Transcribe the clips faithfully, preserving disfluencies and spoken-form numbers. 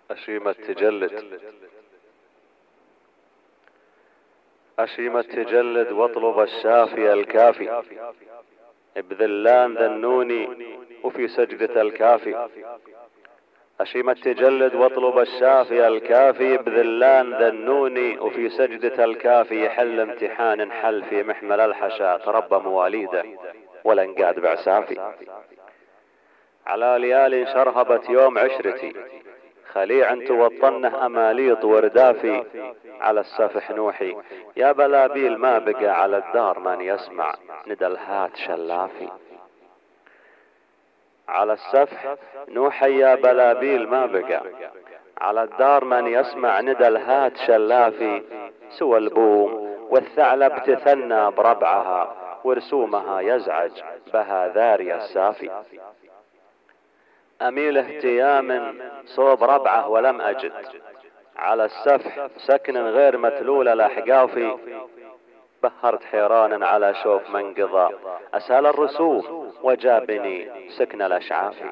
أشيمة تجلد أشيمة تجلد واطلب الشافي الكافي بذلان ذنوني وفي سجدة الكافي. أشيمة تجلد واطلب الشافي الكافي بذلان ذنوني وفي سجدة الكافي. يحل امتحان حل في محمل الحشا تربى مواليده ولنقاد بعسافي. على ليال شرهبت يوم عشرتي خليع توطنه أماليط وردافي. على السفح نوحي يا بلابيل ما بقى على الدار من يسمع ندى الهات شلافي. على السفح نوحي يا بلابيل ما بقى على الدار من يسمع ندى الهات شلافي. سوى البوم والثعلب تثنى بربعها ورسومها يزعج بها ذاري السافي. أميل اهتيام صوب ربعه ولم أجد على السفح سكن غير متلول الأحقافي. بهرت حيران على شوف من قضى أسهل الرسوم وجابني سكن الأشعافي.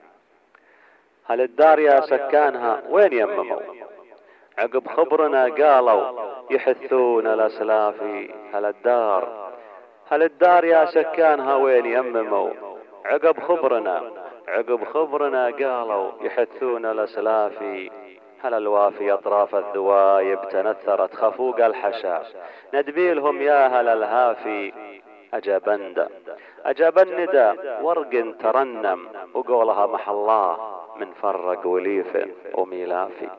هل الدار يا سكانها وين يمموا عقب خبرنا قالوا يحثون الأسلافي. هل الدار هل الدار يا سكانها وين يمموا عقب خبرنا عقب خبرنا قالوا يحثون الأسلافي. هل الوافي أطراف الذوايب تنثرت خفوق الحشا ندبيلهم يا هل الهافي. أجابند أجابن ورق ترنم وقولها محلاه من فرق وليف وميلافي.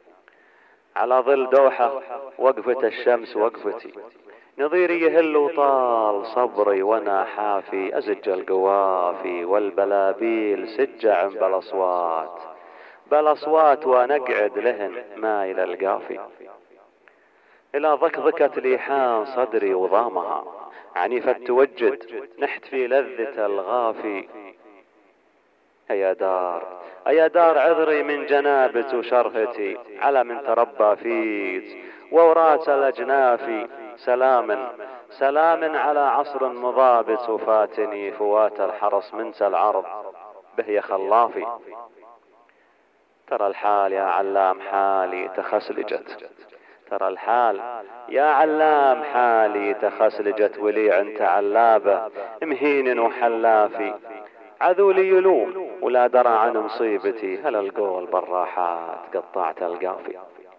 على ظل دوحة وقفة الشمس وقفتي نظيري يهل وطال صبري وانا حافي. أزج القوافي والبلابيل سجع بالاصوات بالاصوات ونقعد لهن مايل القافي. الى ضكضكة ليحان صدري وضامها عنيفة توجد نحت في لذة الغافي. يا دار يا دار عذري من جنابة وشرهتي على من تربى فيت وورات الأجنافي. سلام سلام على عصر مضابط وفاتني فوات الحرس منت العرض به يا خلافي. ترى الحال يا علام حالي تخسلجت ترى الحال يا علام حالي تخسلجت ولي انت علابة مهين وحلافي. عذولي يلوم ولا درى عن مصيبتي هل القول بالراحات قطعت القافي.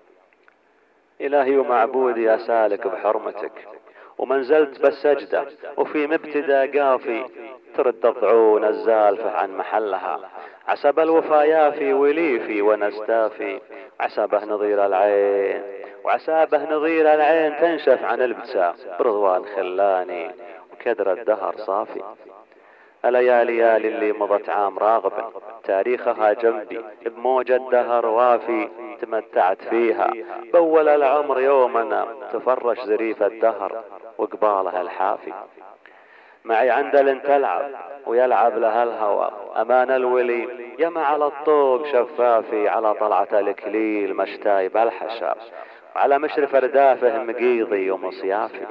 إلهي ومعبودي أسالك بحرمتك ومنزلت بالسجدة وفي مبتدى قافي. ترد الضعون الزالفة عن محلها عسب الوفا يافي وليفي ونستافي. عسبه نظير العين وعسابه نظير العين تنشف عن البسا برضوان خلاني وكدر الدهر صافي. الليالي اللي مضت عام راغب تاريخها جنبي بموج الدهر وافي. تمتعت فيها بول العمر يومنا تفرش زريف الدهر وقبالها الحافي. معي عندل تلعب ويلعب لها الهوى امان الولي يما على الطوق شفافي. على طلعة الكليل مشتاي بالحشا على مشرف ردافه مقيضي ومصيافي.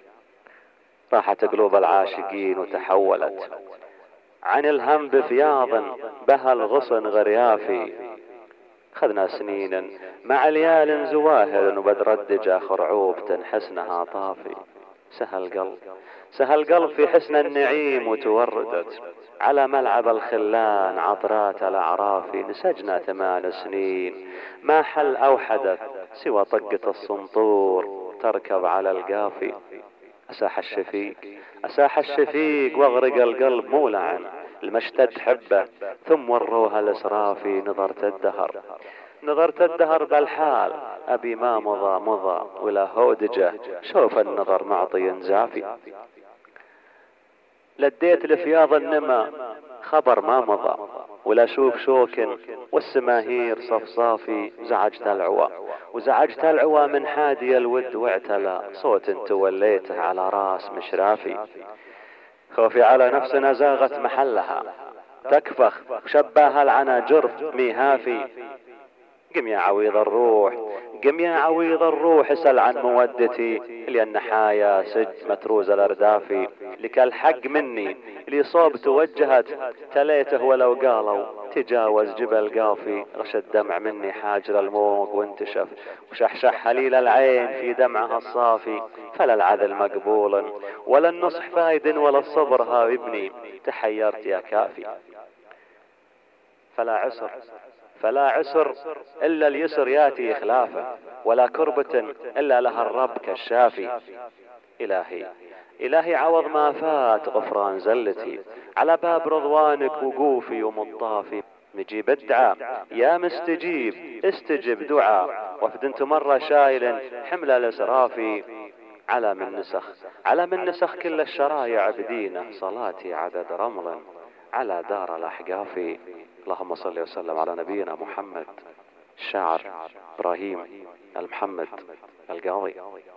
راحت قلوب العاشقين وتحولت عن الهم بفياض بها الغصن غريافي. خذنا سنين مع ليال زواهر وبدر الدجا خرعوب تنحسنها طافي. سهل قلب سهل قلب في حسن النعيم وتوردت على ملعب الخلان عطرات الأعراف. نسجنا ثمان سنين ما حل أو حدث سوى طقة الصنطور تركب على القافي. أساح الشفيق أساح الشفيق واغرق القلب مولعا المشتد حبه ثم وروها الإسرافي. نظرت الدهر نظرت الدهر بالحال أبي ما مضى مضى ولا هودجه شوف النظر معطي زافي. لديت لفياض النما خبر ما مضى ولا شوف شوك والسماهير صفصافي. زعجت العوى وزعجت العوى من حادي الود واعتلى صوت توليته على راس مشرافي. خوفي على نفسنا زاغت محلها تكفخ وشباها العنا جرف ميهافي. قم يا عويض الروح قم يا عويض الروح اسأل عن مودتي لأن حايا سج متروز الأردافي. لك الحق مني لي صوب توجهت تليته ولو قالوا تجاوز جبل قافي. غش الدمع مني حاجر الموج وانتشف وشحشح حليل العين في دمعها الصافي. فلا العذل مقبول ولا النصح فايد ولا الصبر هايبني تحيرت يا كافي. فلا عسر فلا عسر إلا اليسر ياتي خلافه ولا كربة إلا لها الرب كالشافي. إلهي إلهي عوض ما فات غفران زلتي على باب رضوانك وقوفي ومطافي. مجيب الدعاء يا مستجيب استجب دعاء وفدنت مرة شايل حمل الاسرافي. على من نسخ على من نسخ كل الشرايع بدينه صلاتي عدد رمل على دار الأحقاف. اللهم صل وسلم على نبينا محمد. الشاعر إبراهيم المحمد القاضي.